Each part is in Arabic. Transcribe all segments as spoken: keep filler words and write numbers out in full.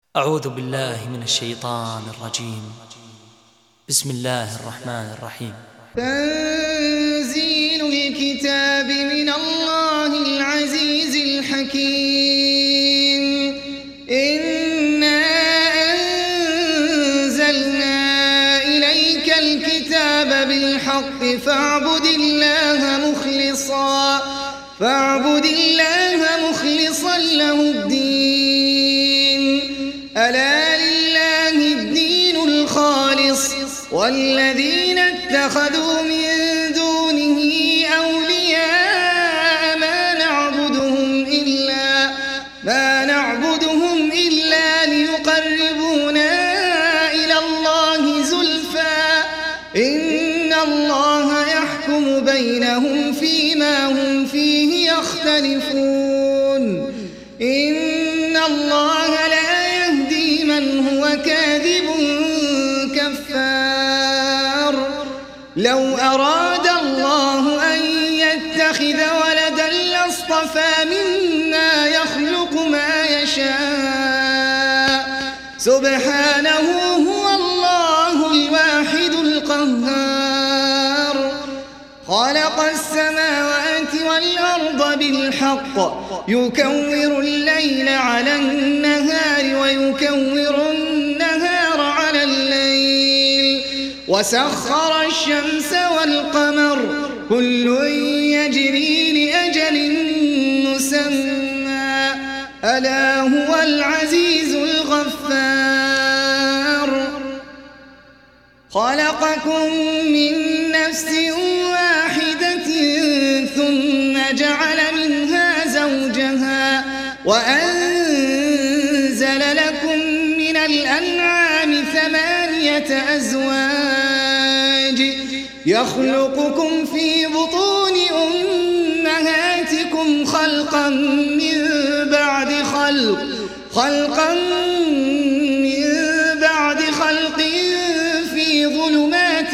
أعوذ بالله من الشيطان الرجيم. بسم الله الرحمن الرحيم. تنزيل الكتاب من الله العزيز الحكيم. إنا أنزلنا إليك الكتاب بالحق فاعبد الله مخلصا فاعبد الله مخلصا له الدين. ألا لله الدين الخالص والذين اتخذوا من دونه أولياء ما نعبدهم إلا ما نعبدهم إلا ليقربونا إلى الله زلفى إن الله يحكم بينهم فيما هم فيه يختلفون. إن الله لا يهدي من هو كاذب كفار. لو أراد الله أن يتخذ ولدا لاصطفى مما يخلق ما يشاء سبحانه هو الله الواحد القهار. خلق السماوات والأرض بالحق يكور الليل على النهار ويكور النهار على الليل وسخر الشمس والقمر كل يجري لأجل مسمى ألا هو العزيز الغفار. خلقكم من نفس واحدة ثم جعل منها زوجها وأنزل لكم من الأنعام ثمانية أزواج يخلقكم في بطون أمهاتكم خلقا من بعد خلق خلقا من بعد خلق في ظلمات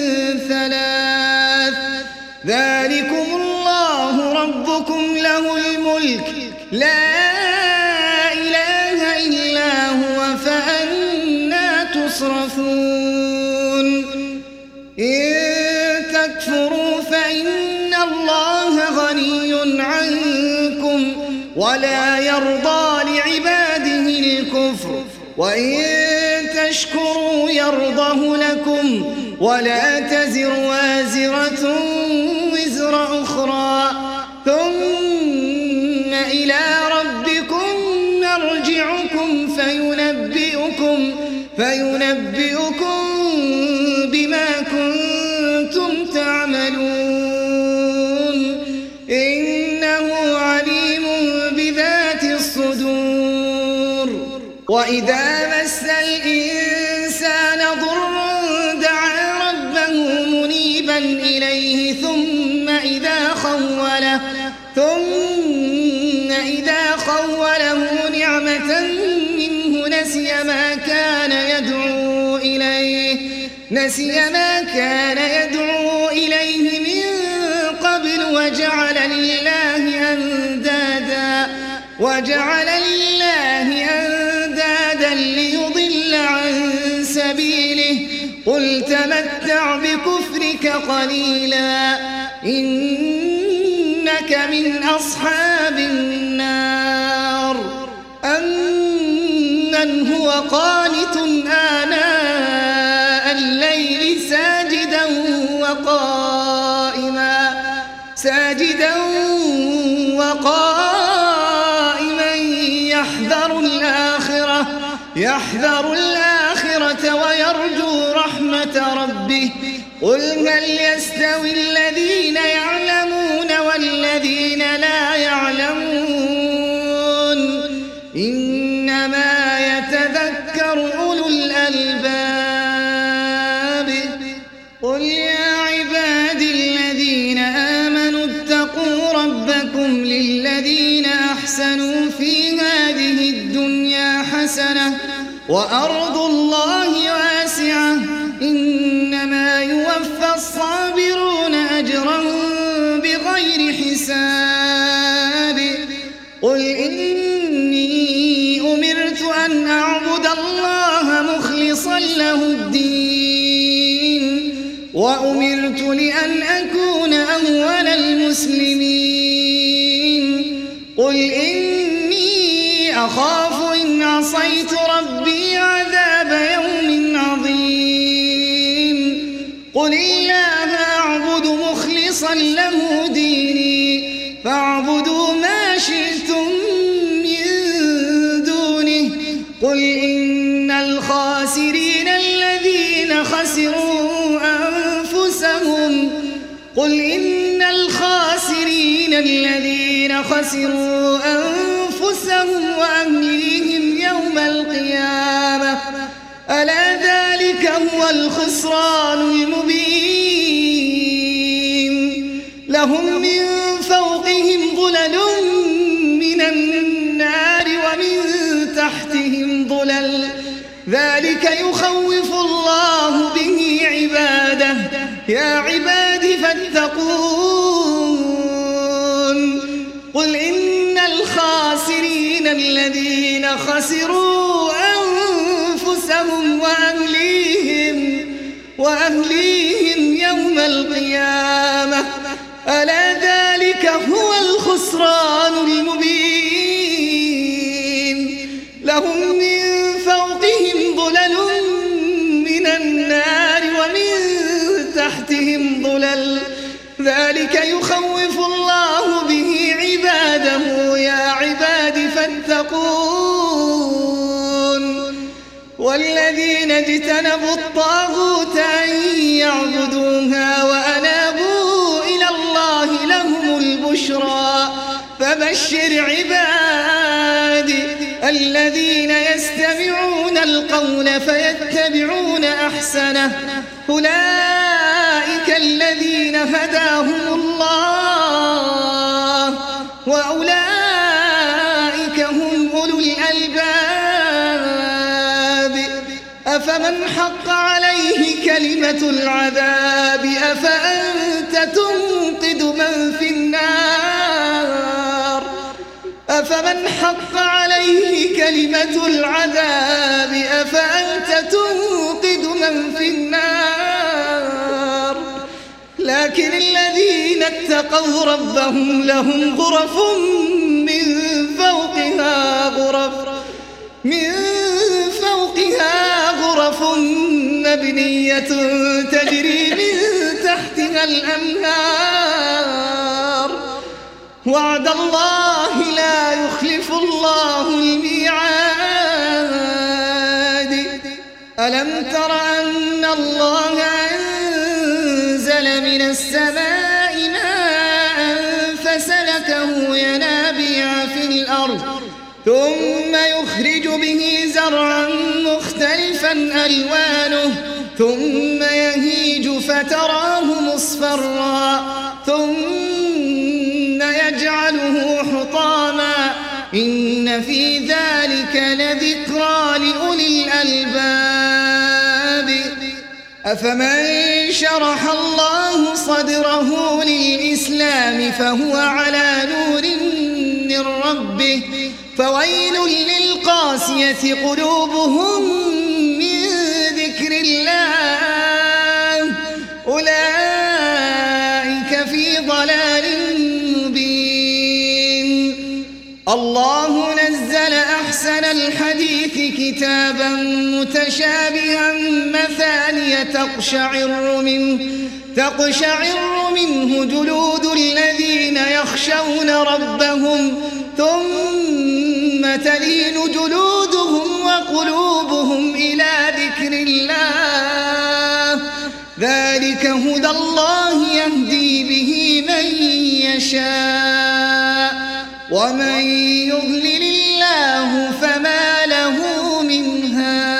ثلاث ذلكم الله ربكم له الملك لا إله إلا هو فأنى تصرفون. إن تكفروا فإن الله غني عنكم ولا يرضى لعباده الكفر وإن تشكروا يرضه لكم ولا تزر وازرة وزر أخرى ثم إلى ربكم مرجعكم فينبئكم فينبئكم بما كنتم تعملون. إنه عليم بذات الصدور. وإذا مس الإنسان ضر دعا ربه منيبا إليه ثم إذا خوله ثم إذا خوله نعمة منه نسي ما كان يدعو إليه نسي ما كان يدعو إليه من قبل وجعل لله أندادا وجعل لله أندادا ليضل عن سبيله قل تمتع بكفرك قليلا إنك من أصحاب النار. أمن هو قانت آناء الليل ساجدا وقائما ساجدا وقائما يحذر الآخرة يحذر الآخرة ويرجو رحمة ربه قل هل يستوي الذين يعلمون والذين لا يعلمون إنما يتذكر أولو الألباب. قل يا عبادي الذين آمنوا اتقوا ربكم للذين أحسنوا في هذه الدنيا حسنة وأرض الله واسعة إنما يوفى الصابرون أجرهم بغير حساب. قل إني أمرت أن أعبد أعبد الله مخلصا له الدين وأمرت لأن أكون أول المسلمين قل إني أخاف إن عصيت ربي عذاب يوم عظيم قل الله أعبد مخلصا له ديني فاعبدوا ما شئتم من دونه قل إن الخاسرين الذين خسروا أنفسهم قل إن الخاسرين الذين خسروا أنفسهم وأهليهم يوم القيامة ألا ذلك هو الخسران المبين لهم من فوقهم ظلل من النار ومن تحتهم ظلل ذلك يخوف الله به عباده يا عباد فاتقون قل إن الخاسرين الذين خسروا أنفسهم وأهليهم وأهليهم يوم القيامة ألا ذلك هو الخسران المبين لهم من فوقهم ظلل من النار ومن تحتهم ظلل ذلك يخوف الله به عباده يا عباد فاتقون والذين اجتنبوا الطاغوت أن يعبدوها وأنابوا إلى الله لهم البشرى فبشر عبادي الذين يستمعون القول فيتبعون أحسنه أولئك الذين هداهم الله وأولئك هم أولو الألباب أفمن حق عليه كلمة العذاب أفأنت تنقذ من في النار أفمن حق عليه كلمة العذاب أفأنت تنقذ من في النار لكن الذين اتقوا ربهم لهم غرف من فوقها غرف من فوقها غرف مبنية تجري من تحتها الأنهار وعد الله لا يخلف الله الميعاد ألم تر أن الله أنزل من السماء ماء فسلكه ينابيع في الأرض ثم يخرج به زرعا مختلفا ألوانه ثم يهيج فتراه مصفرا ثم يجعله حطاما إن في ذلك لذكرى لأولي الألباب أفمن شرح الله صدره للإسلام فهو على نور من ربه فويل للقاسية قلوبهم من ذكر الله أولئك في ضلال مبين الله نزل أحسن الحديث كتابا متشابها مثانية تقشعر منه تقشعر منه جلود الذين يخشون ربهم ثم تلين جلودهم وقلوبهم إلى ذكر الله ذلك هدى الله يهدي به من يشاء ومن يضلل الله فما له من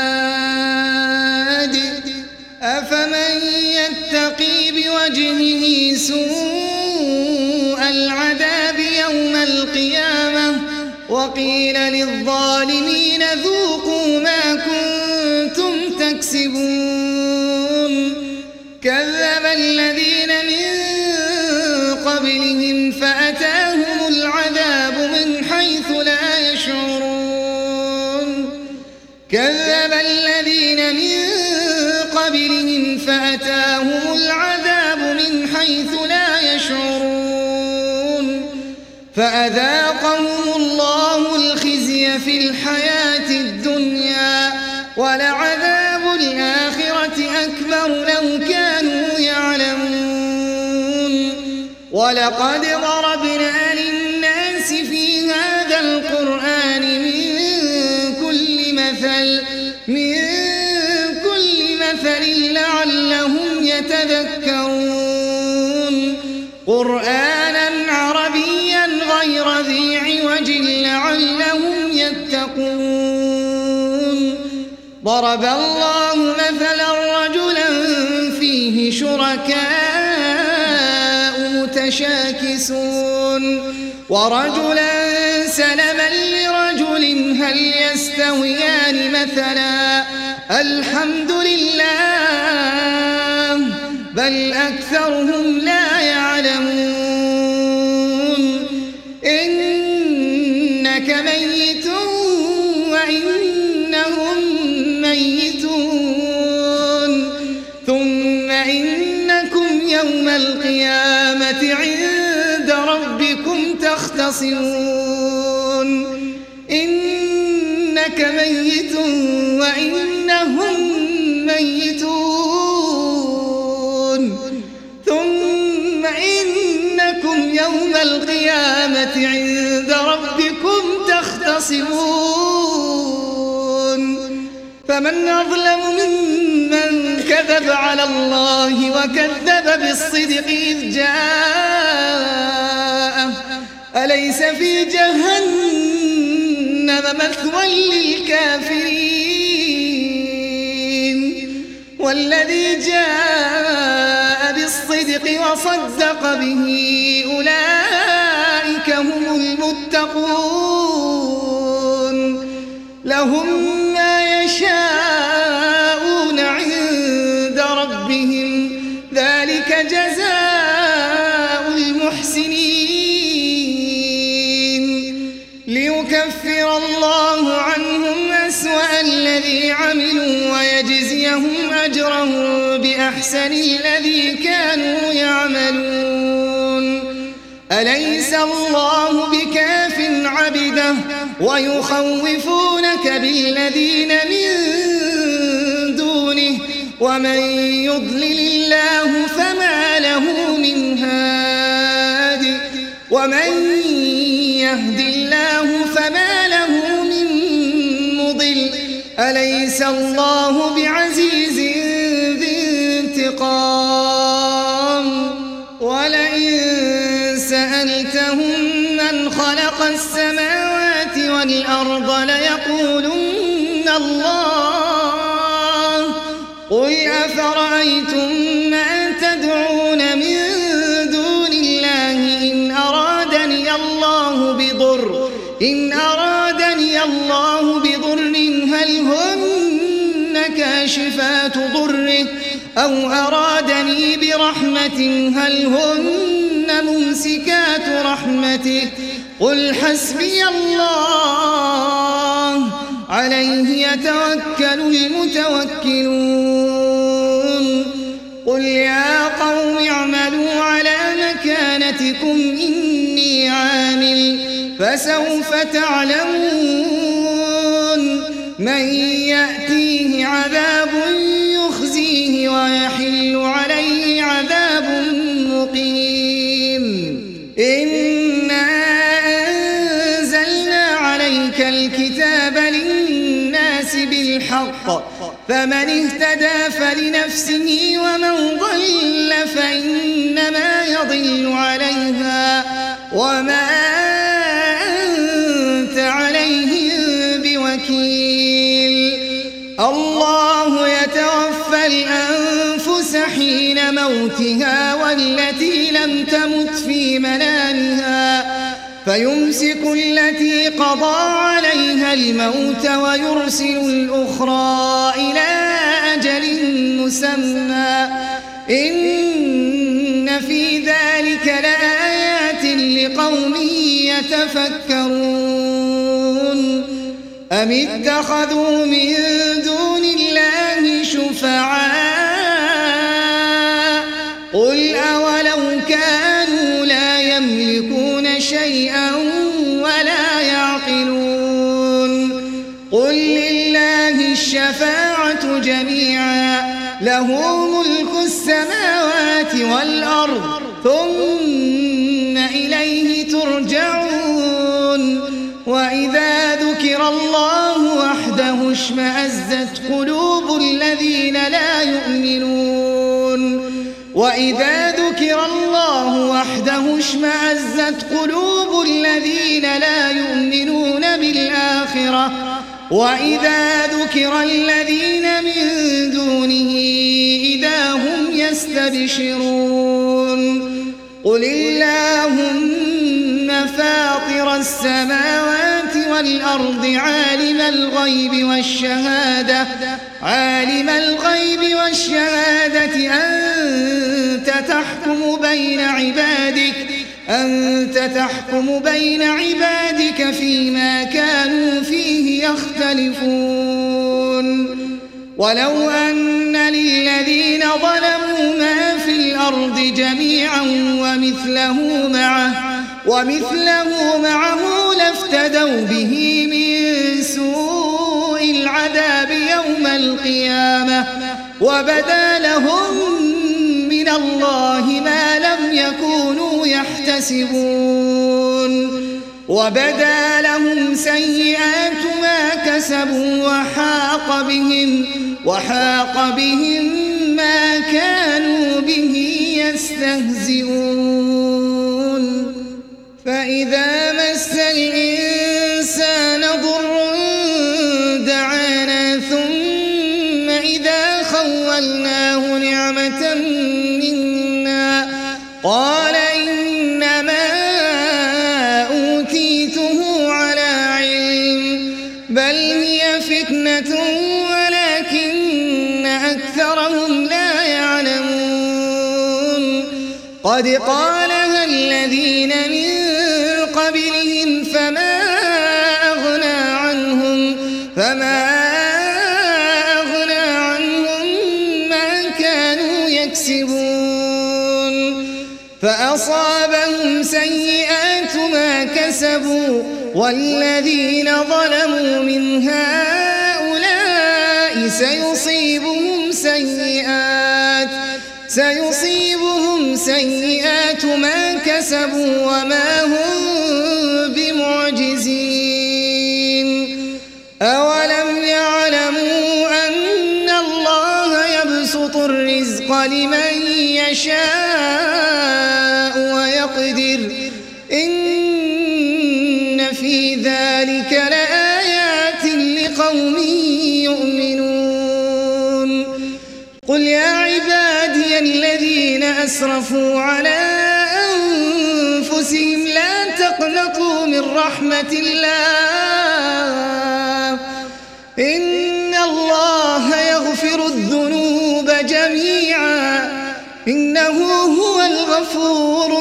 هاد أفمن يتقي بوجهه سوء العذاب يوم القيامة وقيل للظالمين ذوقوا ما كنتم تكسبون كذب الذين من قبلهم فأتاهم العذاب من حيث لا يشعرون كذب الذين من قبلهم فأتاهم العذاب من حيث لا يشعرون فأذاقهم الله الخزي في الحياة الدنيا ولعذاب الآخرة أكبر لو كانوا يعلمون ولقد ضربنا للناس في هذا القرآن من كل مثل من كل مثل لعلهم يتذكرون قرآنا عربيا غير ذي عوج لعلهم يتقون ضرب الله مثلا رجلا فيه شركاء متشاكسون ورجلا سلما لرجل هل يستويان مثلا الحمد لله بل أكثرهم لا يعلمون إنك ميت وإنهم ميتون ثم إنكم يوم القيامة عند ربكم تختصمون إنك ميت وإنهم ميتون ثم إنكم يوم القيامة عند ربكم تختصمون فمن أظلم ممن كذب على الله وكذب بالصدق إذ جاءه أليس في جهنم مثوى للكافرين والذي جاء بالصدق وصدق به أولئك هم المتقون لهم ما يشاءون عند ربهم ذلك جزاء المحسنين ليكفر الله عنهم أسوأ الذي عملوا ويجزيهم أجرهم بأحسن الذي كانوا يعملون أليس الله بكاف عبده ويخوفونك بالذين من دونه ومن يضلل الله فما له من هاد ومن يهد الله فما له من مضل أليس الله بعزيز ذي انتقام ولئن سألتهم من خلق السماوات والأرض ليقولن الله قل أفرأيتم ما تدعون من دون الله إن أرادني الله بضر إن أرادني الله بضر هل هن كاشفات ضره أو أرادني برحمة هل هن ممسكات رحمته قل حسبي الله عليه يتوكل المتوكلون قل يا قوم اعملوا على مكانتكم إني عامل فسوف تعلمون من يأتيه عذاب يخزيه ويحل عليه عذاب مقيم إنا أنزلنا عليك الكتاب للناس بالحق فمن اهتدى فلنفسه ومن ضل فإنما يضل عليها وما أنت عليهم بوكيل الله يتوفى الأنفس حين موتها والتي لم تمت في منامها فيمسك التي قضى عليها الموت ويرسل الأخرى إلى أجل مسمى إن في ذلك لآيات لقوم يتفكرون أم اتخذوا من دون الله شفعاء قل أولو كانوا لا يملكون شيئا ولا يعقلون قل لله الشفاعة جميعا له ملك السماوات والأرض ثم إليه ترجعون وإذا ذكر الله وحده اشمأزت قلوب الذين لا يؤمنون وإذا ذكر الله وحده اشمأزت قلوب الذين لا يؤمنون بالآخرة وإذا ذكر الذين من دونه إذا هم يستبشرون قل اللهم فاطر السماوات والأرض عالم الغيب والشهادة عالم الغيب والشهادة أنت تحكم بين عبادك أنت تحكم بين عبادك فيما كانوا فيه يختلفون ولو أن للذين ظلموا ما في الأرض جميعا ومثله معه ومثله معه لافتدوا به من سوء العذاب يوم القيامة وبدا لهم من الله ما لم يكونوا يحتسبون وبدا لهم سيئات ما كسبوا وحاق بهم وحاق بهم ما كانوا به يستهزئون فإذا مس الإنسان ضر دعانا ثم إذا خولناه نعمة منا قال إنما أوتيته على علم بل هي فتنة ولكن أكثرهم لا يعلمون قد قالها الذين من قبلهم فما أغنى عنهم فما أغنى عنهم ما كانوا يكسبون فأصابهم سيئات ما كسبوا والذين ظلموا من هؤلاء سيصيبهم سيئات سيصيبهم سيئات ما كسبوا وما هم بمعجزين أولم يعلموا أن الله يبسط الرزق لمن يشاء ويقدر إن في ذلك لآيات لقوم يؤمنون قل يا عبادي الذين أسرفوا على أنفسهم لا تقنطوا من رحمة الله إن الله يغفر الذنوب جميعا إنه هو الغفور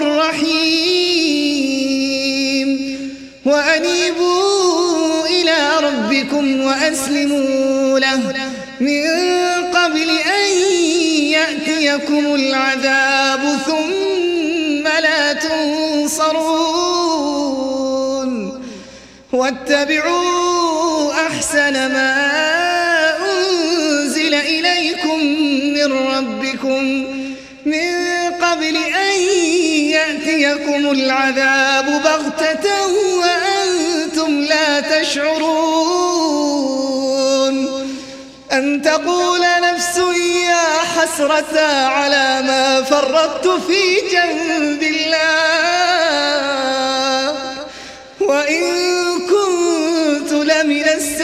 الرحيم وأنيبوا إلى ربكم وأسلموا له من قبل أن يأتيكم العذاب ثم لا تنصرون واتبعوا أحسن ما أنزل إليكم من ربكم من قبل أن يأتيكم العذاب بغتة وأنتم لا تشعرون أن تقول نفس يا حسرة على ما فرطت في جنب الله وإن كنت لمن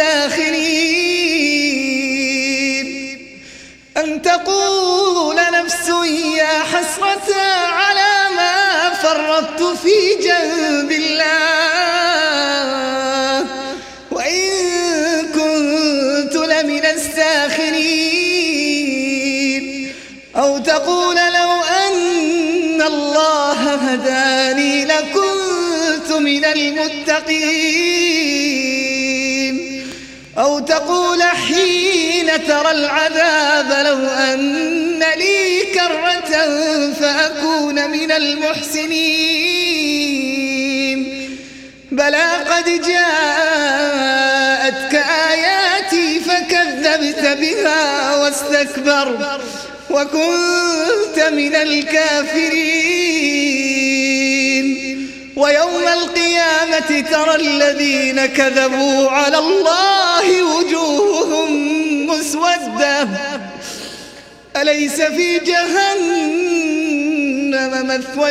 الساخرين أن تقول نفس يا حسرة على ما فرطت في جنب الله وإن كنت لمن الساخرين أو تقول لو أن الله هداني لكنت من المتقين أو تقول حين ترى العذاب لو أن لي كرة فأكون من المحسنين بلى قد جاءتك آياتي فكذبت بها واستكبرت وكنت من الكافرين ويوم القيامة ترى الذين كذبوا على الله وجوههم مسودة أليس في جهنم مثوى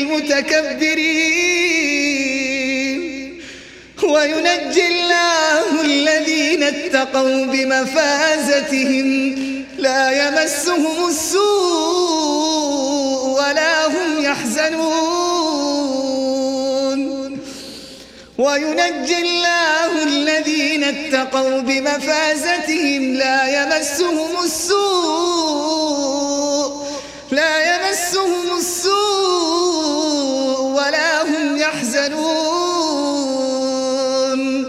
للمتكبرين وينجي الله الذين اتقوا بمفازتهم لا يمسهم السوء ولا هم يحزنون وينجي الله الذين اتقوا بمفازتهم لا يمسهم السوء لا يمسهم السوء ولا هم يحزنون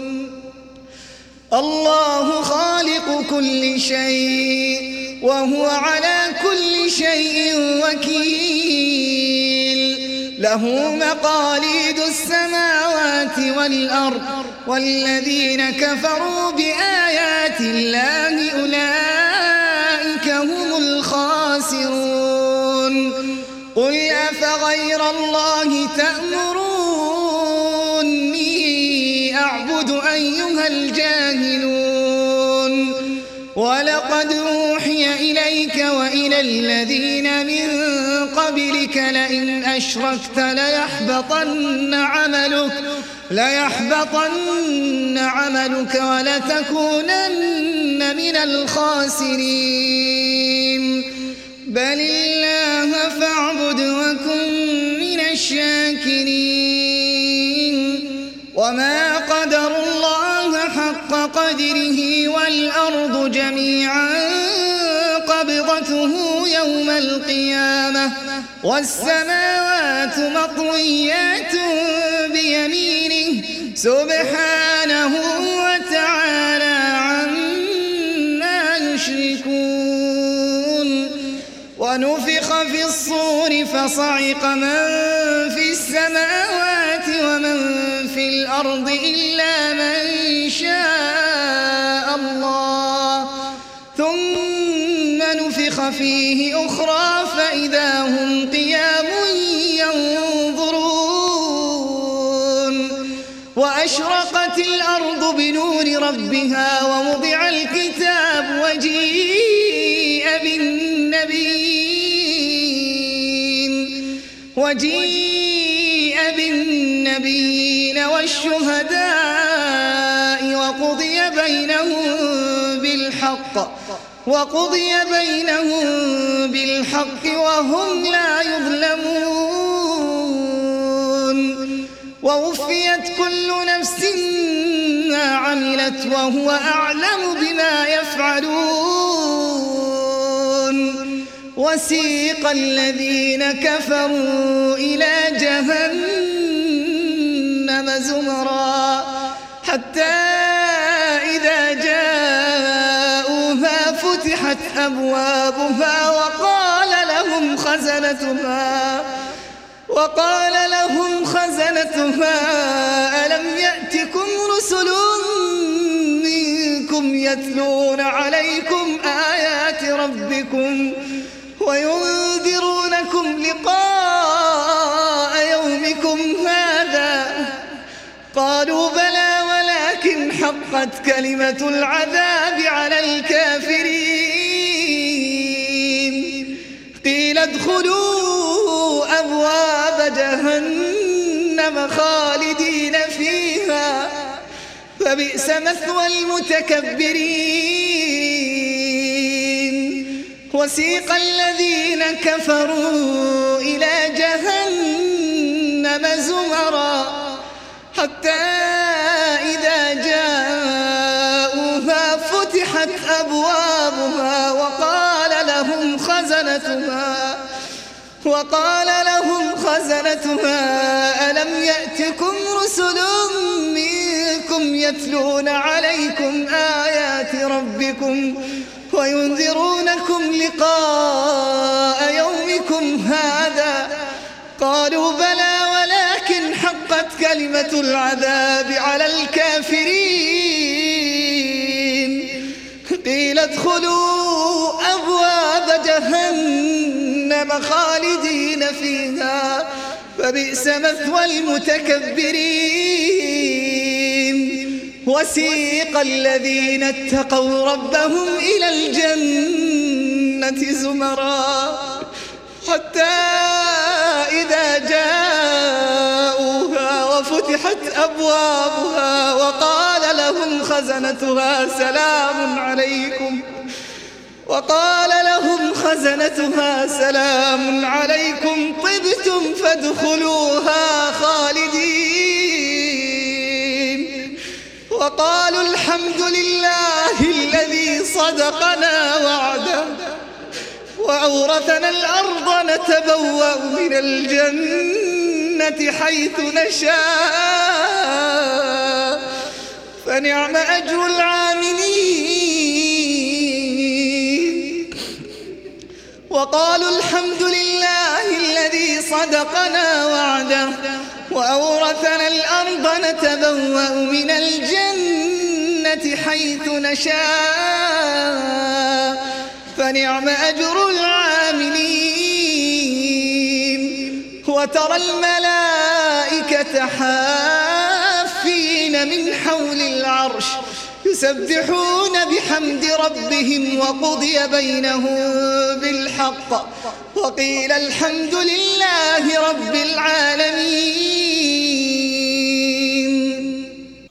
الله خالق كل شيء وهو على كل شيء وكيل له مقاليد السماوات والأرض والذين كفروا بآيات الله أولئك هم الخاسرون قل أفغير الله تأمروني أعبد أيها الجاهلون ولقد أوحي إليك وإلى الذين من قبلك لئن أشركت ليحبطن عملك ليحبطن عملك ولتكونن من الخاسرين بل الله فاعبد وكن من الشاكرين وما قدروا الله حق قدره والأرض جميعا قبضته يوم القيامة والسماوات مطويات بيمينه سبحانه وتعالى عما يشركون ونفخ في الصور فصعق من في السماوات ومن في الأرض إلا من شاء الله ثم نفخ فيه أخرى فإذا هم قيام ينظرون وأشرقت الأرض بنور ربها ووضع الكتاب وجيء بالنبيين وجيء بالنبيين والشهداء وقضي بينهم بالحق وقضي بينهم بالحق وهم لا يظلمون ووفيت كل نفس ما عملت وهو أعلم بما يفعلون وسيق الذين كفروا إلى جهنم زمرا حتى إذا جاءوها فتحت أبوابها وقال لهم خزنتها وقال لهم خزنتها ألم يأتكم رسل منكم يتلون عليكم آيات ربكم وينذرونكم لقاء يومكم هذا قالوا بلى ولكن حقت كلمة العذاب على الكافرين قيل ادخلوا أبواب جهنم خالدين فيها فبئس مثوى المتكبرين وسيق الذين كفروا إلى جهنم زمرا حتى إذا جاءوها فتحت أبوابها وقال لهم خزنتها وقال لهم خزنتها ألم يأتكم رسل منكم ربكم يتلون عليكم آيات ربكم وينذرونكم لقاء يومكم هذا؟ قالوا بلى ولكن حقت كلمة العذاب على الكافرين. قيل ادخلوا أبواب جهنم خالدين فيها فبئس مثوى المتكبرين. وسيق الذين اتقوا ربهم إلى الجنة زمرا حتى إذا جاءوها وفتحت أبوابها وقال لهم خزنتها سلام عليكم وقال لهم خزنتها سلام عليكم طبتم فادخلوها خالدين. وقالوا الحمد لله الذي صدقنا وعده وأورثنا الأرض نتبوأ من الجنة حيث نشاء فنعم أجر العاملين. وقالوا الحمد لله الذي صدقنا وعده وأورثنا الأرض نتبوأ من الجنة حيث نشاء فنعم أجر العاملين. وترى الملائكة حافين من حول العرش يسبحون بحمد ربهم وقضي بينهم بالحق وقيل الحمد لله رب العالمين.